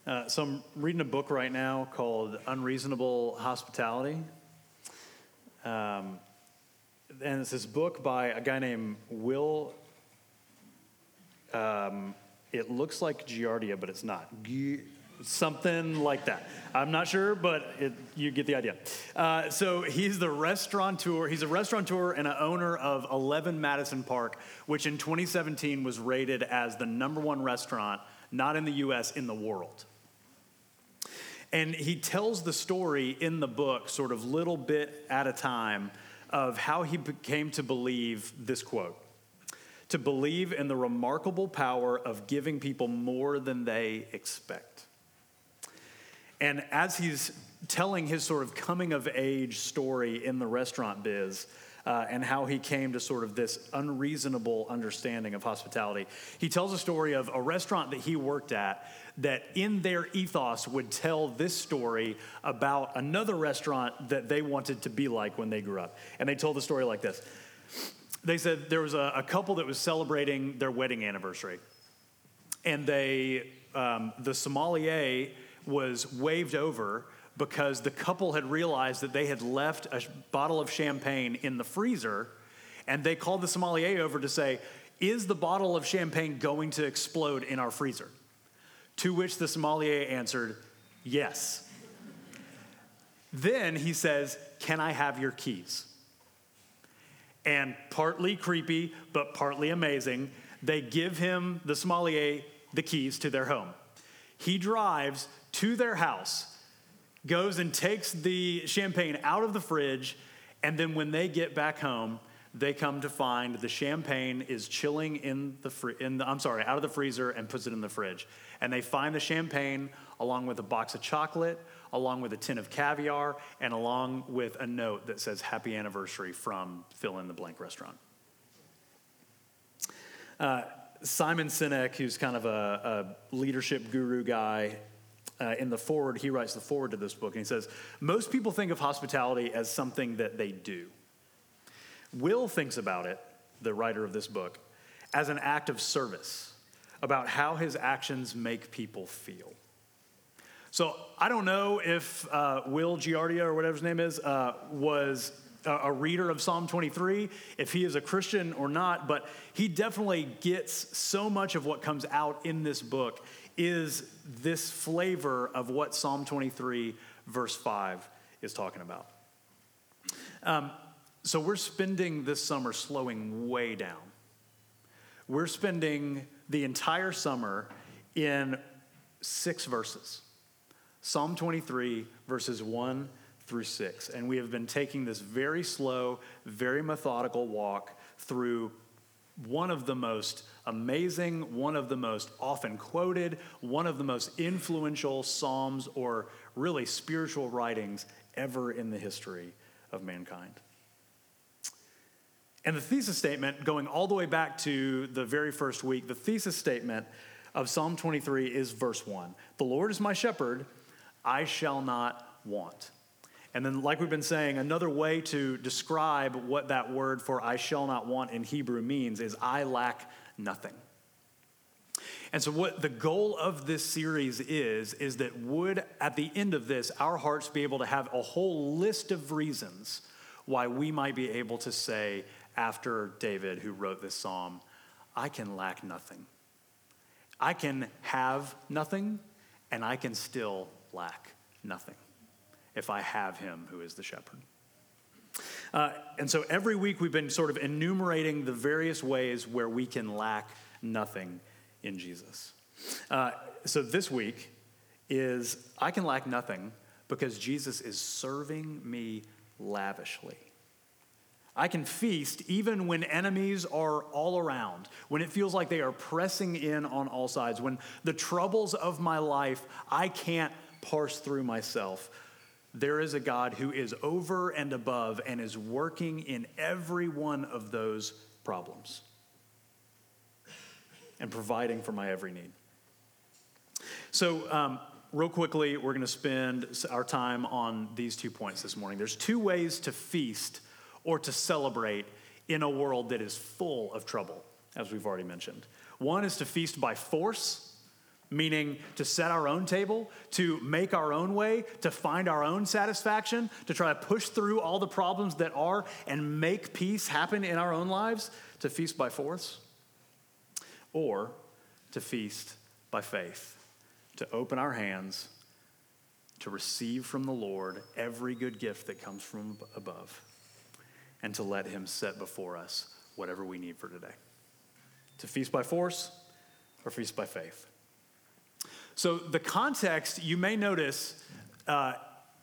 So I'm reading a book right now called Unreasonable Hospitality. And it's this book by a guy named Will, it looks like Giardia, but it's not. Something like that. I'm not sure, but you get the idea. So he's the restaurateur. He's a restaurateur and an owner of 11 Madison Park, which in 2017 was rated as the #1 restaurant, not in the U.S., in the world. And he tells the story in the book, sort of little bit at a time, of how he came to believe this quote: to believe in the remarkable power of giving people more than they expect. And as he's telling his sort of coming of age story in the restaurant biz, and how he came to sort of this unreasonable understanding of hospitality, he tells a story of a restaurant that he worked at that in their ethos would tell this story about another restaurant that they wanted to be like when they grew up. And they told the story like this. They said there was a couple that was celebrating their wedding anniversary. And the sommelier was waved over because the couple had realized that they had left a bottle of champagne in the freezer, and they called the sommelier over to say, "Is the bottle of champagne going to explode in our freezer?" To which the sommelier answered, "Yes." Then he says, "Can I have your keys?" And partly creepy, but partly amazing, they give him, the sommelier, the keys to their home. He drives to their house, goes and takes the champagne out of the fridge, and then when they get back home, they come to find the champagne is chilling out of the freezer, and puts it in the fridge. And they find the champagne along with a box of chocolate, along with a tin of caviar, and along with a note that says "Happy Anniversary" from fill in the blank restaurant. Simon Sinek, who's kind of a leadership guru guy, in the foreword, he writes the foreword to this book, and he says, "Most people think of hospitality as something that they do. Will thinks about it," the writer of this book, "as an act of service, about how his actions make people feel." So I don't know if Will Giardia, or whatever his name is, was a reader of Psalm 23, if he is a Christian or not, but he definitely gets so much of what comes out in this book is this flavor of what Psalm 23 verse 5 is talking about. So we're spending this summer slowing way down. We're spending the entire summer in 6 verses. Psalm 23 verses 1 through 6. And we have been taking this very slow, very methodical walk through one of the most amazing, one of the most often quoted, one of the most influential psalms, or really spiritual writings ever in the history of mankind. And the thesis statement, going all the way back to the very first week, the thesis statement of Psalm 23 is verse 1. "The Lord is my shepherd, I shall not want." And then, like we've been saying, another way to describe what that word for "I shall not want" in Hebrew means is "I lack nothing." And so what the goal of this series is that would, at the end of this, our hearts be able to have a whole list of reasons why we might be able to say, after David, who wrote this psalm, "I can lack nothing. I can have nothing, and I can still lack nothing if I have him who is the shepherd." And so every week we've been sort of enumerating the various ways where we can lack nothing in Jesus. So this week is "I can lack nothing because Jesus is serving me lavishly." I can feast even when enemies are all around, when it feels like they are pressing in on all sides, when the troubles of my life I can't parse through myself. There is a God who is over and above and is working in every one of those problems and providing for my every need. So real quickly, we're going to spend our time on these 2 points this morning. There's 2 ways to feast or to celebrate in a world that is full of trouble, as we've already mentioned. One is to feast by force, meaning to set our own table, to make our own way, to find our own satisfaction, to try to push through all the problems that are and make peace happen in our own lives, to feast by force, or to feast by faith, to open our hands, to receive from the Lord every good gift that comes from above, and to let him set before us whatever we need for today. To feast by force or feast by faith. So the context, you may notice that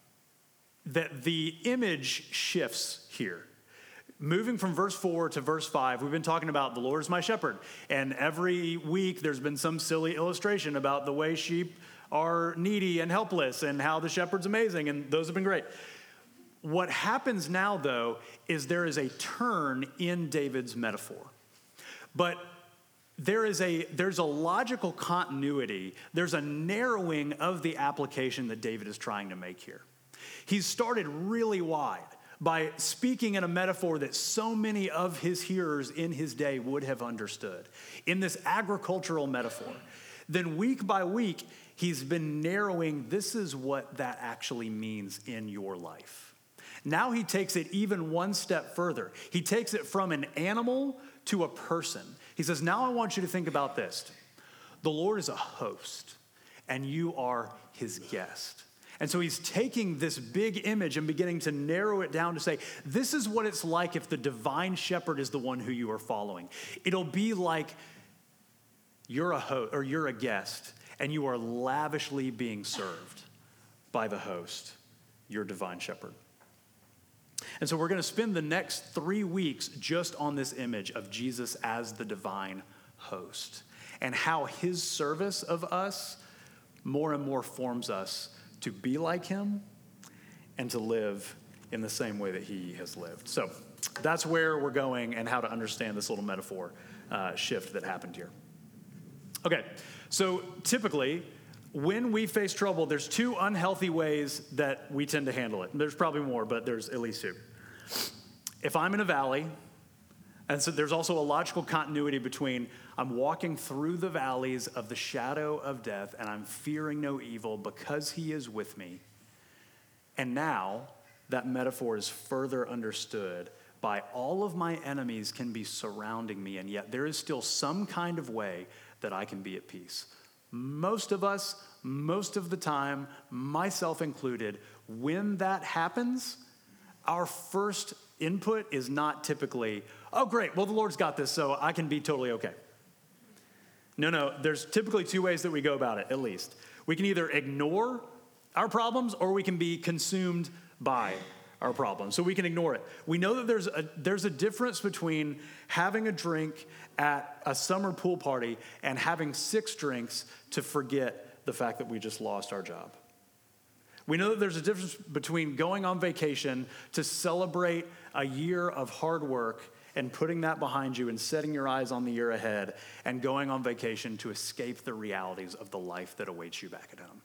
the image shifts here. Moving from verse 4 to verse 5, we've been talking about the Lord is my shepherd. And every week there's been some silly illustration about the way sheep are needy and helpless and how the shepherd's amazing, and those have been great. What happens now, though, is there is a turn in David's metaphor. But there's a logical continuity. There's a narrowing of the application that David is trying to make here. He's started really wide by speaking in a metaphor that so many of his hearers in his day would have understood, in this agricultural metaphor. Then week by week, he's been narrowing, this is what that actually means in your life. Now he takes it even one step further. He takes it from an animal to a person. He says, now I want you to think about this. The Lord is a host, and you are his guest. And so he's taking this big image and beginning to narrow it down to say, this is what it's like if the divine shepherd is the one who you are following. It'll be like you're a host or you're a guest, and you are lavishly being served by the host, your divine shepherd. And so we're going to spend the next 3 weeks just on this image of Jesus as the divine host and how his service of us more and more forms us to be like him and to live in the same way that he has lived. So that's where we're going and how to understand this little metaphor shift that happened here. Okay, so typically, when we face trouble, there's 2 unhealthy ways that we tend to handle it. There's probably more, but there's at least 2. If I'm in a valley, and so there's also a logical continuity between I'm walking through the valleys of the shadow of death and I'm fearing no evil because he is with me. And now that metaphor is further understood by all of my enemies can be surrounding me, and yet there is still some kind of way that I can be at peace. Most of us, most of the time, myself included, when that happens, our first input is not typically, oh, great, well, the Lord's got this, so I can be totally okay. No, there's typically 2 ways that we go about it, at least. We can either ignore our problems or we can be consumed by our problems. So we can ignore it. We know that there's a difference between having a drink at a summer pool party and having 6 drinks to forget the fact that we just lost our job. We know that there's a difference between going on vacation to celebrate a year of hard work and putting that behind you and setting your eyes on the year ahead and going on vacation to escape the realities of the life that awaits you back at home.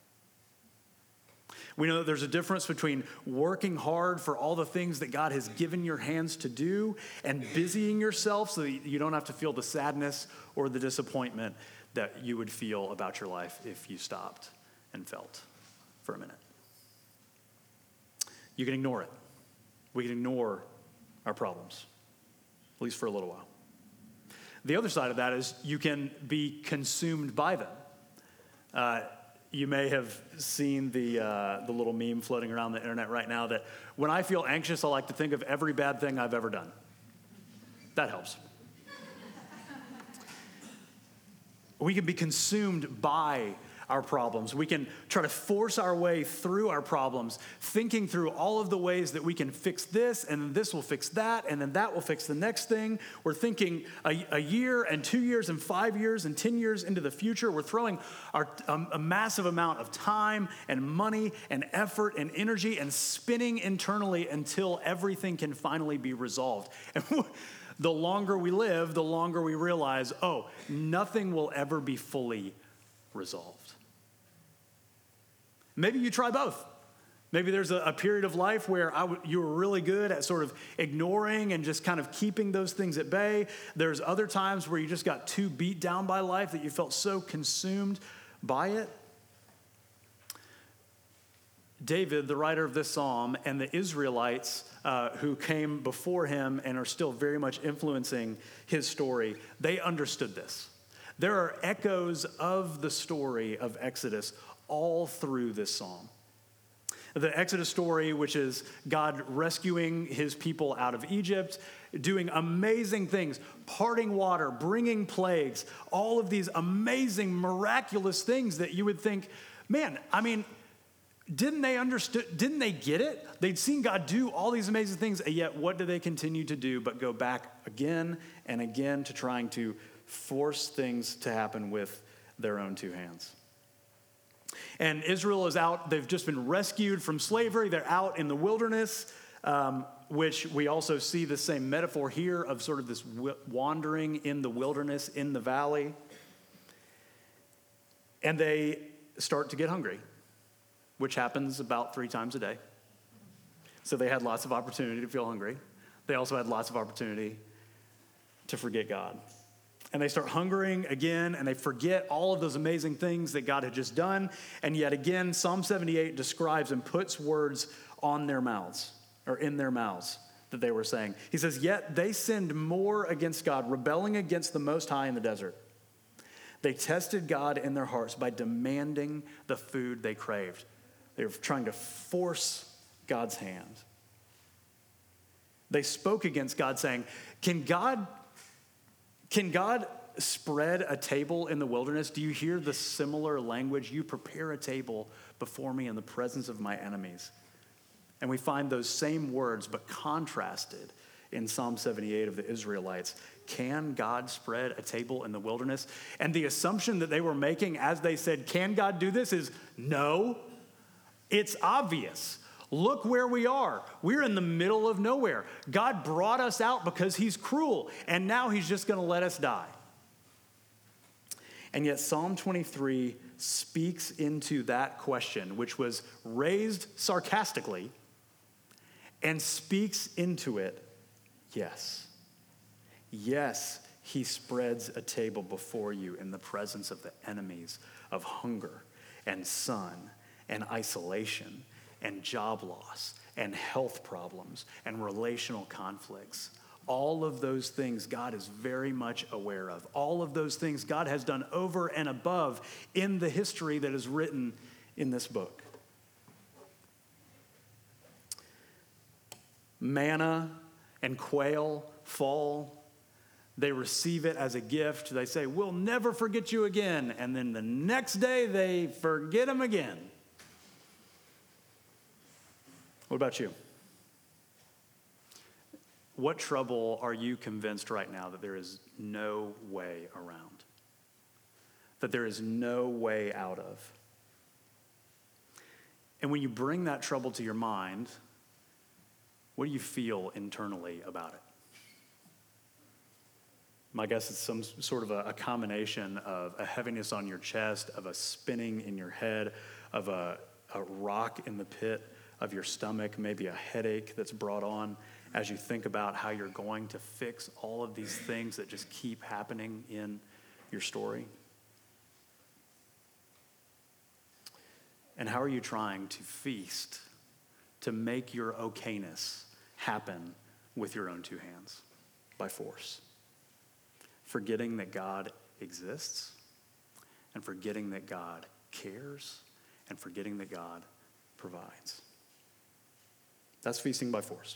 We know that there's a difference between working hard for all the things that God has given your hands to do and busying yourself so that you don't have to feel the sadness or the disappointment that you would feel about your life if you stopped and felt for a minute. You can ignore it. We can ignore our problems, at least for a little while. The other side of that is you can be consumed by them. You may have seen the little meme floating around the internet right now that when I feel anxious, I like to think of every bad thing I've ever done. That helps. We can be consumed by our problems. We can try to force our way through our problems, thinking through all of the ways that we can fix this, and then this will fix that, and then that will fix the next thing. We're thinking a year and 2 years and 5 years and 10 years into the future. We're throwing a massive amount of time and money and effort and energy and spinning internally until everything can finally be resolved. And the longer we live, the longer we realize, nothing will ever be fully resolved. Maybe you try both. Maybe there's a period of life where you were really good at sort of ignoring and just kind of keeping those things at bay. There's other times where you just got too beat down by life that you felt so consumed by it. David, the writer of this psalm, and the Israelites who came before him and are still very much influencing his story, they understood this. There are echoes of the story of Exodus all through this psalm. The Exodus story, which is God rescuing his people out of Egypt, doing amazing things, parting water, bringing plagues, all of these amazing, miraculous things that you would think, man, I mean, didn't they get it? They'd seen God do all these amazing things, and yet what do they continue to do but go back again and again to trying to force things to happen with their own two hands? And Israel is out. They've just been rescued from slavery. They're out in the wilderness, which we also see the same metaphor here of sort of this wandering in the wilderness, in the valley. And they start to get hungry, which happens about 3 times a day. So they had lots of opportunity to feel hungry. They also had lots of opportunity to forget God. And they start hungering again, and they forget all of those amazing things that God had just done. And yet again, Psalm 78 describes and puts words on their mouths, or in their mouths, that they were saying. He says, yet they sinned more against God, rebelling against the Most High in the desert. They tested God in their hearts by demanding the food they craved. They were trying to force God's hand. They spoke against God, saying, Can God spread a table in the wilderness? Do you hear the similar language? You prepare a table before me in the presence of my enemies. And we find those same words, but contrasted in Psalm 78 of the Israelites. Can God spread a table in the wilderness? And the assumption that they were making as they said, can God do this, is no. It's obvious. Look where we are. We're in the middle of nowhere. God brought us out because he's cruel, and now he's just going to let us die. And yet Psalm 23 speaks into that question, which was raised sarcastically, and speaks into it, yes. Yes, he spreads a table before you in the presence of the enemies of hunger and sun and isolation and job loss and health problems and relational conflicts. All of those things God is very much aware of. All of those things God has done over and above in the history that is written in this book. Manna and quail fall. They receive it as a gift. They say, we'll never forget you again. And then the next day they forget him again. What about you? What trouble are you convinced right now that there is no way around? That there is no way out of? And when you bring that trouble to your mind, what do you feel internally about it? My guess is some sort of a combination of a heaviness on your chest, of a spinning in your head, of a rock in the pit of your stomach, maybe a headache that's brought on as you think about how you're going to fix all of these things that just keep happening in your story. And how are you trying to feast, to make your okayness happen with your own two hands, by force? Forgetting that God exists, and forgetting that God cares, and forgetting that God provides. That's feasting by force.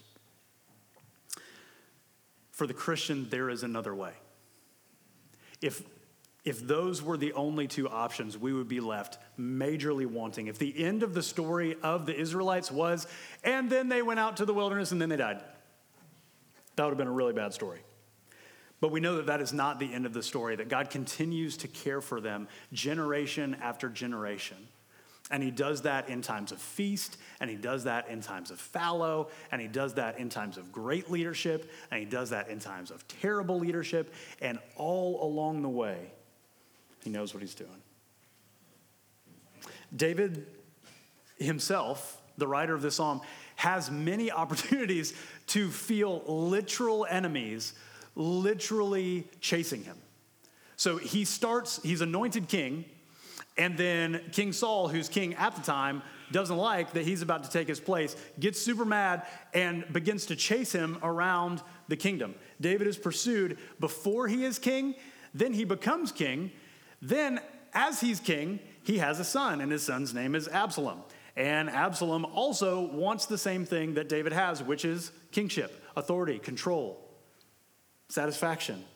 For the Christian, there is another way. If those were the only two options, we would be left majorly wanting. If the end of the story of the Israelites was, and then they went out to the wilderness and then they died, that would have been a really bad story. But we know that that is not the end of the story, that God continues to care for them generation after generation. And he does that in times of feast, and he does that in times of fallow, and he does that in times of great leadership, and he does that in times of terrible leadership, and all along the way, he knows what he's doing. David himself, the writer of this psalm, has many opportunities to feel literal enemies literally chasing him. So he's anointed king, And then King Saul, who's king at the time, doesn't like that he's about to take his place, gets super mad, and begins to chase him around the kingdom. David is pursued before he is king, then he becomes king. Then, as he's king, he has a son, and his son's name is Absalom. And Absalom also wants the same thing that David has, which is kingship, authority, control, satisfaction.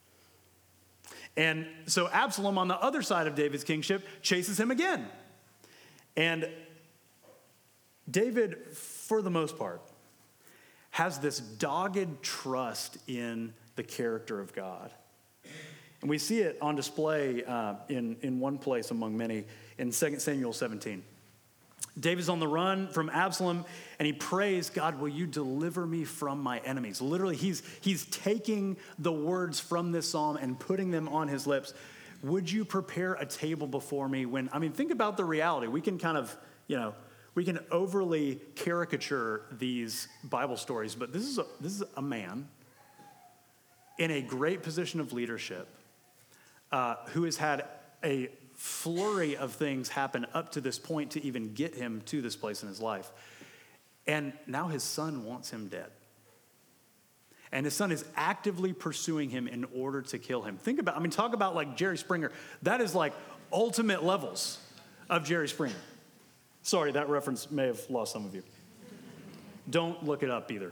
And so Absalom, on the other side of David's kingship, chases him again. And David, for the most part, has this dogged trust in the character of God. And we see it on display in one place among many in 2 Samuel 17. David's on the run from Absalom, and he prays, God, will you deliver me from my enemies? Literally, he's taking the words from this psalm and putting them on his lips. Would you prepare a table before me when, think about the reality. We can kind of, we can overly caricature these Bible stories, but this is a man in a great position of leadership who has had a flurry of things happen up to this point to even get him to this place in his life. And now his son wants him dead. And his son is actively pursuing him in order to kill him. Talk about like Jerry Springer. That is like ultimate levels of Jerry Springer. Sorry, that reference may have lost some of you. Don't look it up either.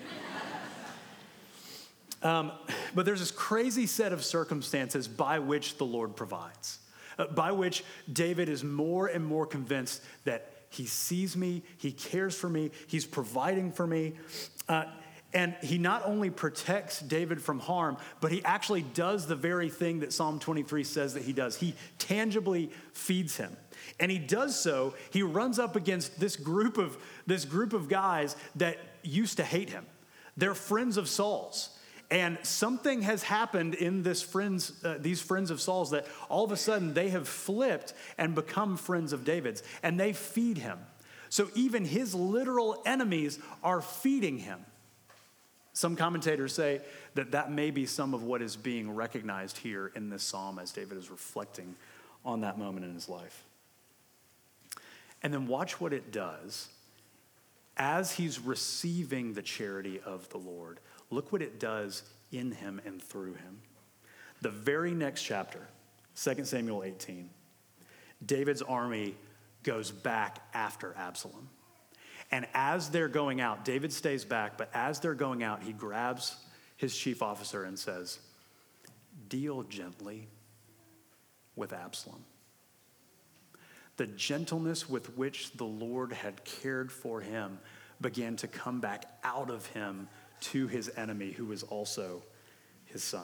But there's this crazy set of circumstances by which the Lord provides. By which David is more and more convinced that he sees me, he cares for me, he's providing for me. And he not only protects David from harm, but he actually does the very thing that Psalm 23 says that he does. He tangibly feeds him. And he does so, he runs up against this group of guys that used to hate him. They're friends of Saul's. And something has happened in these friends of Saul's that all of a sudden they have flipped and become friends of David's, and they feed him. So even his literal enemies are feeding him. Some commentators say that may be some of what is being recognized here in this psalm as David is reflecting on that moment in his life. And then watch what it does as he's receiving the charity of the Lord. Look what it does in him and through him. The very next chapter, 2 Samuel 18, David's army goes back after Absalom. And as they're going out, David stays back, but as they're going out, he grabs his chief officer and says, deal gently with Absalom. The gentleness with which the Lord had cared for him began to come back out of him to his enemy, who was also his son.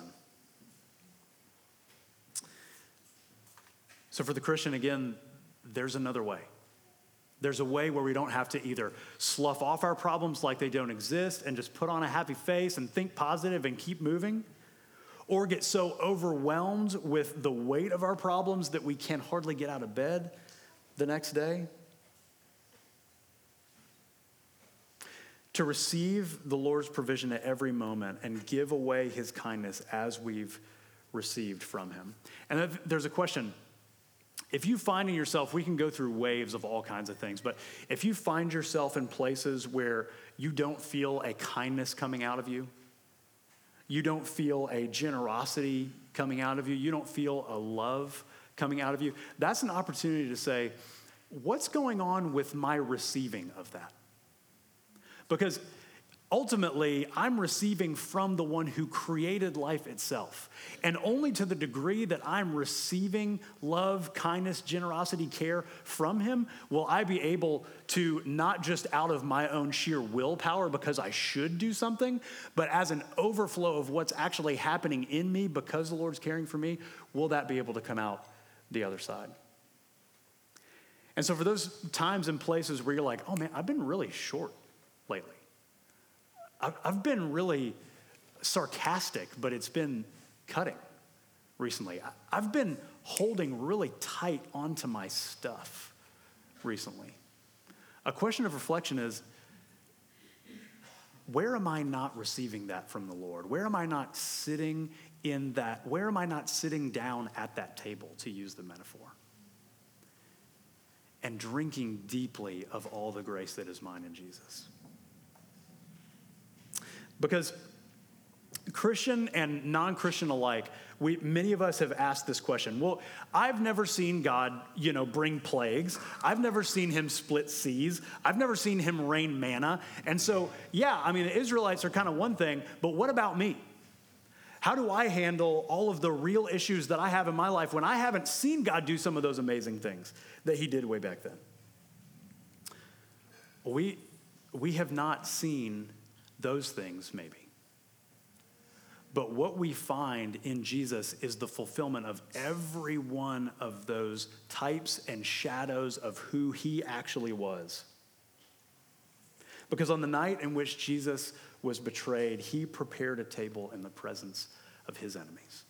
So for the Christian, again, there's another way. There's a way where we don't have to either slough off our problems like they don't exist and just put on a happy face and think positive and keep moving, or get so overwhelmed with the weight of our problems that we can hardly get out of bed the next day. To receive the Lord's provision at every moment and give away his kindness as we've received from him. And there's a question. If you find in yourself, we can go through waves of all kinds of things, but if you find yourself in places where you don't feel a kindness coming out of you, you don't feel a generosity coming out of you, you don't feel a love coming out of you, that's an opportunity to say, what's going on with my receiving of that? Because ultimately, I'm receiving from the one who created life itself. And only to the degree that I'm receiving love, kindness, generosity, care from him, will I be able to, not just out of my own sheer willpower because I should do something, but as an overflow of what's actually happening in me because the Lord's caring for me, will that be able to come out the other side? And so for those times and places where you're like, oh man, I've been really short lately. I've been really sarcastic, but it's been cutting recently. I've been holding really tight onto my stuff recently. A question of reflection is, where am I not receiving that from the Lord? Where am I not sitting in that? Where am I not sitting down at that table, to use the metaphor? and drinking deeply of all the grace that is mine in Jesus. Because Christian and non-Christian alike, many of us have asked this question. Well, I've never seen God, bring plagues. I've never seen him split seas. I've never seen him rain manna. And so, the Israelites are kind of one thing, but what about me? How do I handle all of the real issues that I have in my life when I haven't seen God do some of those amazing things that he did way back then? We have not seen those things, maybe. But what we find in Jesus is the fulfillment of every one of those types and shadows of who he actually was. Because on the night in which Jesus was betrayed, he prepared a table in the presence of his enemies.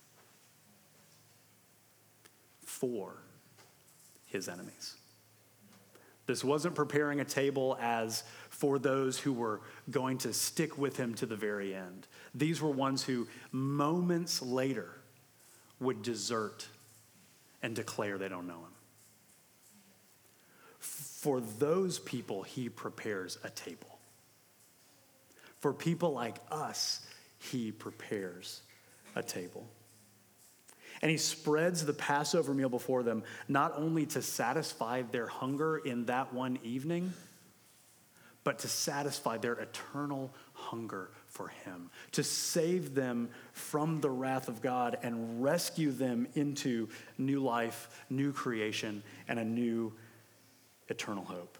For his enemies. This wasn't preparing a table as for those who were going to stick with him to the very end. These were ones who moments later would desert and declare they don't know him. For those people, he prepares a table. For people like us, he prepares a table. And he spreads the Passover meal before them, not only to satisfy their hunger in that one evening, but to satisfy their eternal hunger for him, to save them from the wrath of God and rescue them into new life, new creation, and a new eternal hope.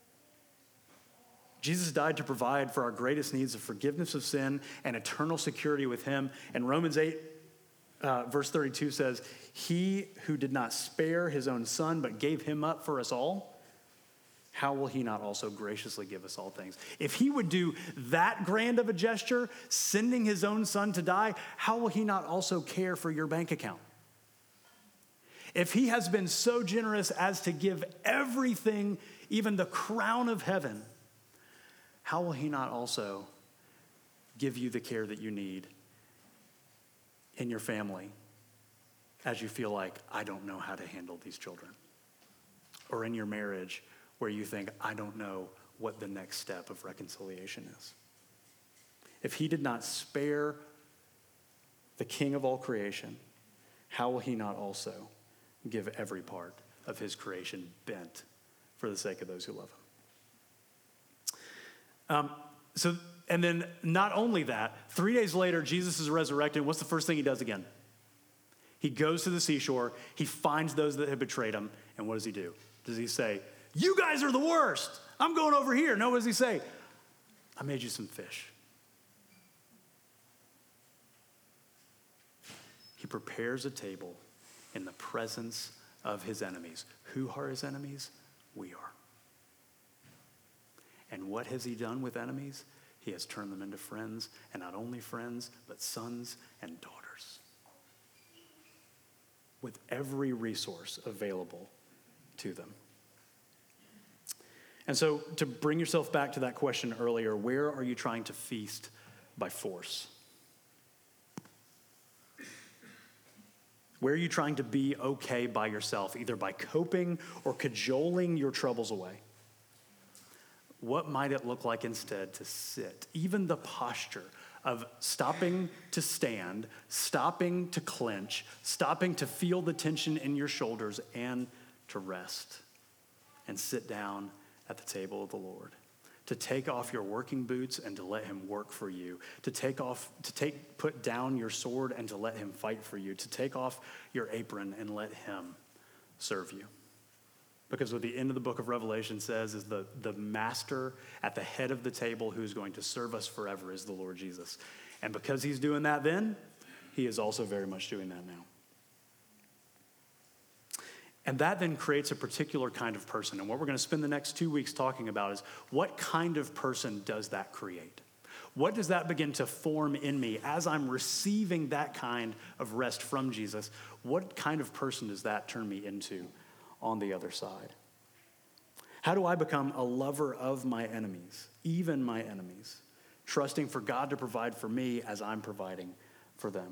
Jesus died to provide for our greatest needs of forgiveness of sin and eternal security with him. And Romans 8, verse 32 says, he who did not spare his own son, but gave him up for us all, how will he not also graciously give us all things? If he would do that grand of a gesture, sending his own son to die, how will he not also care for your bank account? If he has been so generous as to give everything, even the crown of heaven, how will he not also give you the care that you need in your family as you feel like, I don't know how to handle these children? Or in your marriage where you think, I don't know what the next step of reconciliation is. If he did not spare the King of all creation, how will he not also give every part of his creation bent for the sake of those who love him? And then not only that, 3 days later, Jesus is resurrected. What's the first thing he does again? He goes to the seashore. He finds those that had betrayed him. And what does he do? Does he say, you guys are the worst. I'm going over here. No, what does he say? I made you some fish. He prepares a table in the presence of his enemies. Who are his enemies? We are. And what has he done with enemies? He has turned them into friends, and not only friends, but sons and daughters. With every resource available to them. And so to bring yourself back to that question earlier, where are you trying to feast by force? Where are you trying to be okay by yourself, either by coping or cajoling your troubles away? What might it look like instead to sit? Even the posture of stopping to stand, stopping to clench, stopping to feel the tension in your shoulders and to rest and sit down at the table of the Lord, to take off your working boots and to let him work for you, put down your sword and to let him fight for you, to take off your apron and let him serve you. Because what the end of the book of Revelation says is the master at the head of the table who's going to serve us forever is the Lord Jesus. And because he's doing that then, he is also very much doing that now. And that then creates a particular kind of person. And what we're going to spend the next 2 weeks talking about is what kind of person does that create? What does that begin to form in me as I'm receiving that kind of rest from Jesus? What kind of person does that turn me into on the other side? How do I become a lover of my enemies, even my enemies, trusting for God to provide for me as I'm providing for them?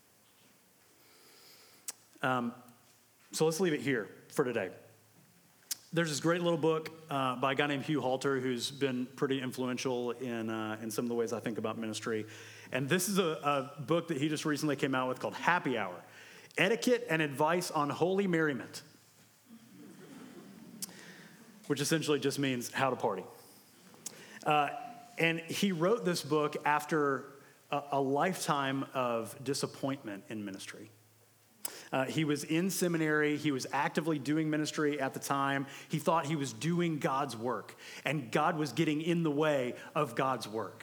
So let's leave it here for today. There's this great little book by a guy named Hugh Halter who's been pretty influential in some of the ways I think about ministry. And this is a book that he just recently came out with called Happy Hour, Etiquette and Advice on Holy Merriment, which essentially just means how to party. And he wrote this book after a lifetime of disappointment in ministry. He was in seminary. He was actively doing ministry at the time. He thought he was doing God's work, and God was getting in the way of God's work.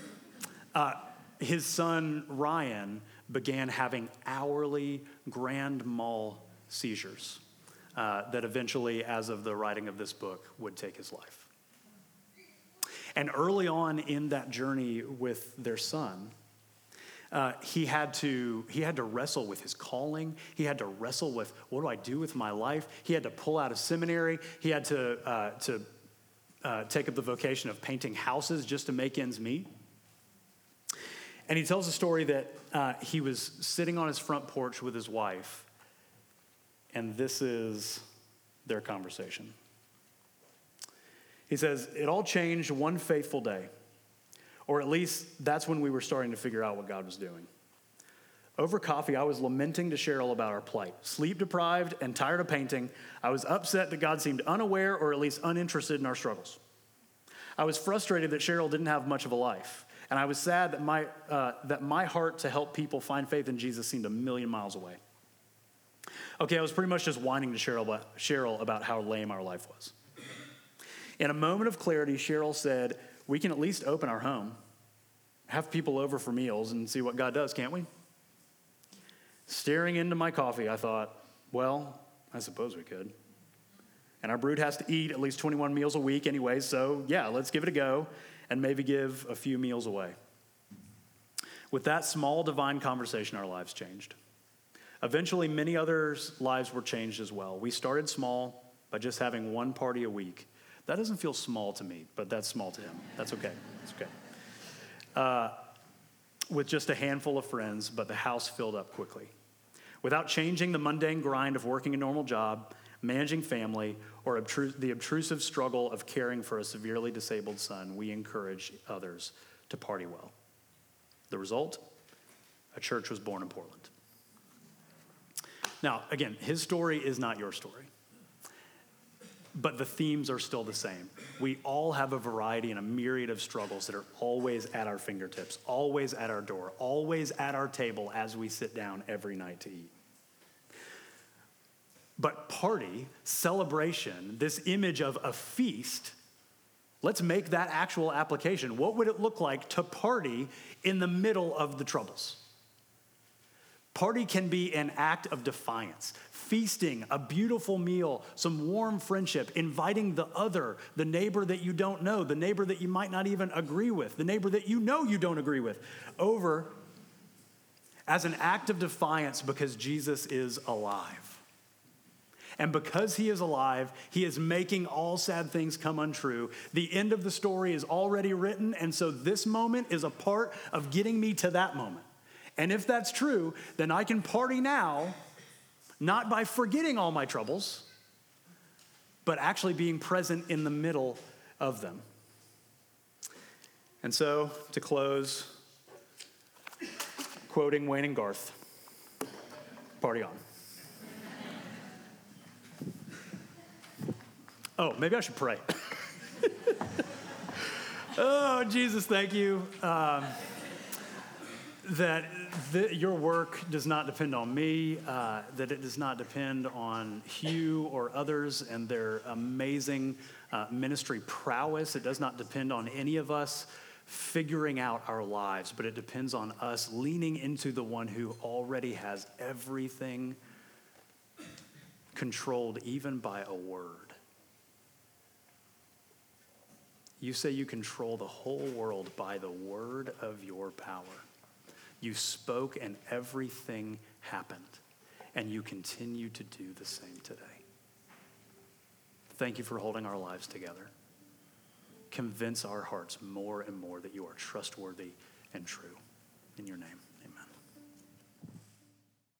His son, Ryan, began having hourly grand mal seizures that eventually, as of the writing of this book, would take his life. And early on in that journey with their son, he had to wrestle with his calling. He had to wrestle with, what do I do with my life? He had to pull out of seminary. He had to take up the vocation of painting houses just to make ends meet. And he tells a story that he was sitting on his front porch with his wife, and this is their conversation. He says, "It all changed one fateful day. Or at least that's when we were starting to figure out what God was doing. Over coffee, I was lamenting to Cheryl about our plight. Sleep deprived and tired of painting, I was upset that God seemed unaware or at least uninterested in our struggles. I was frustrated that Cheryl didn't have much of a life, and I was sad that my heart to help people find faith in Jesus seemed a million miles away. Okay, I was pretty much just whining to Cheryl about how lame our life was. In a moment of clarity, Cheryl said, 'We can at least open our home, have people over for meals, and see what God does, can't we?' Staring into my coffee, I thought, well, I suppose we could. And our brood has to eat at least 21 meals a week anyway, so yeah, let's give it a go and maybe give a few meals away." With that small divine conversation, our lives changed. Eventually, many others' lives were changed as well. We started small by just having one party a week. That doesn't feel small to me, but that's small to him. That's okay. It's okay. With just a handful of friends, but the house filled up quickly. Without changing the mundane grind of working a normal job, managing family, or the obtrusive struggle of caring for a severely disabled son, we encourage others to party well. The result? A church was born in Portland. Now, again, his story is not your story. But the themes are still the same. We all have a variety and a myriad of struggles that are always at our fingertips, always at our door, always at our table as we sit down every night to eat. But party, celebration, this image of a feast, let's make that actual application. What would it look like to party in the middle of the troubles? Party can be an act of defiance. Feasting, a beautiful meal, some warm friendship, inviting the other, the neighbor that you don't know, the neighbor that you might not even agree with, the neighbor that you know you don't agree with, over as an act of defiance because Jesus is alive. And because he is alive, he is making all sad things come untrue. The end of the story is already written, and so this moment is a part of getting me to that moment. And if that's true, then I can party now, not by forgetting all my troubles, but actually being present in the middle of them. And so, to close, quoting Wayne and Garth, party on. Oh, maybe I should pray. Oh, Jesus, thank you. That your work does not depend on me, that it does not depend on Hugh or others and their amazing ministry prowess. It does not depend on any of us figuring out our lives, but it depends on us leaning into the one who already has everything controlled, even by a word. You say you control the whole world by the word of your power. You spoke and everything happened, and you continue to do the same today. Thank you for holding our lives together. Convince our hearts more and more that you are trustworthy and true. In your name.